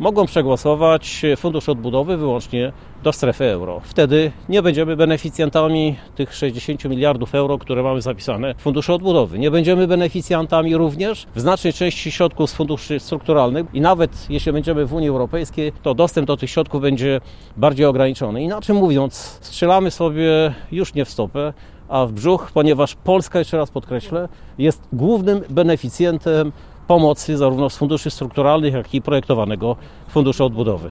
mogą przegłosować Fundusz Odbudowy wyłącznie do strefy euro. Wtedy nie będziemy beneficjentami tych 60 miliardów euro, które mamy zapisane w Funduszu Odbudowy. Nie będziemy beneficjentami również w znacznej części środków z funduszy strukturalnych i nawet jeśli będziemy w Unii Europejskiej, to dostęp do tych środków będzie bardziej ograniczony. Inaczej mówiąc, strzelamy sobie już nie w stopę, a w brzuch, ponieważ Polska, jeszcze raz podkreślę, jest głównym beneficjentem pomocy zarówno z funduszy strukturalnych, jak i projektowanego Funduszu Odbudowy.